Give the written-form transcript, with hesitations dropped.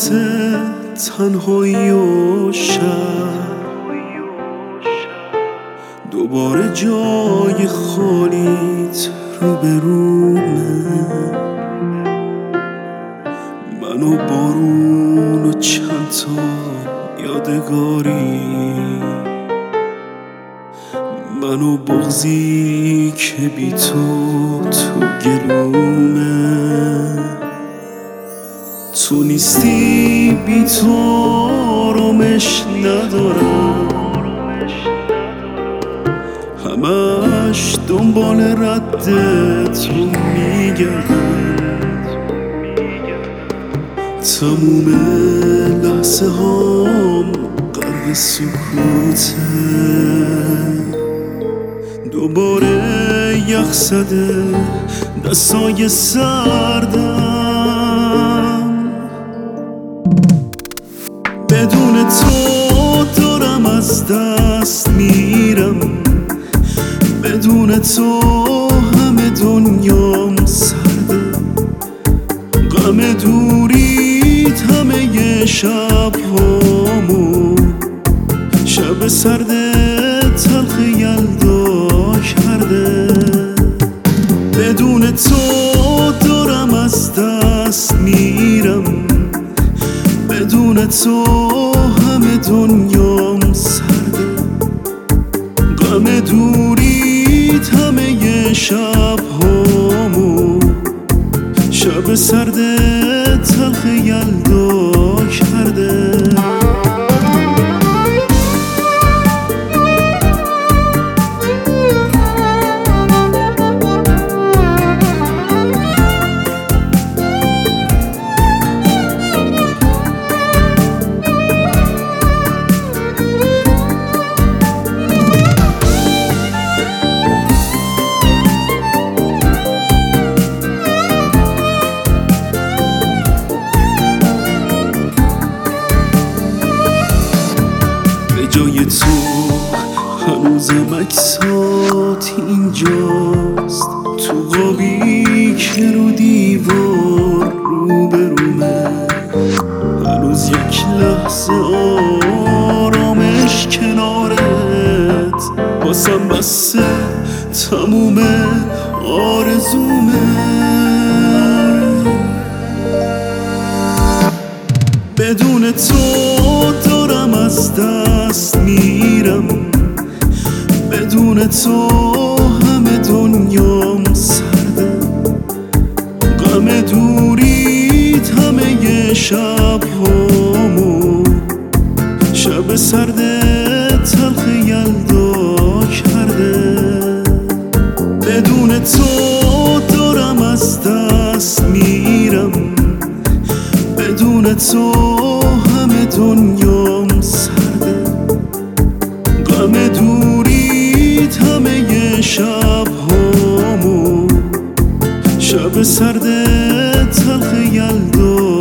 وسط تنهایی و شب دوباره جای خالیت روبرومه، من و بارون و چند تا یادگاری، من و بغضی که بی تو گلومه. تو نیستی بی تو آرامش ندارم، همش دنبال رد تو میگردم، تموم لحظه هام غرق سکوته. دوباره یخ زده دستای سردم، بدون تو دارم از دست میرم، بدون تو همه دنیام سرده، غم دوریت همه شب هامو شب سرد تلخ یلدا کرده. بدون تو دارم از دست میرم، بدون تو همه دنیام سرده، غم دوریت همه شب هامو شب سرد تلخ یلدا کرده. جای تو هنوزم عکسات اینجاست، تو قابی که رو دیوار روبرومه، هنوز یک لحظه آرامش کنارت واسم بسه تموم آرزومه. بدون تو دارم از دست میرم، بدون تو همه دنیام سرده، غم دوریت همه شب هامو شب سرد تلخ یلدا کرده. بدون تو دارم از دست میرم، بدون تو همه دنیام سرده، غم دوریت همه شب هامو شب سرد تلخ یلدا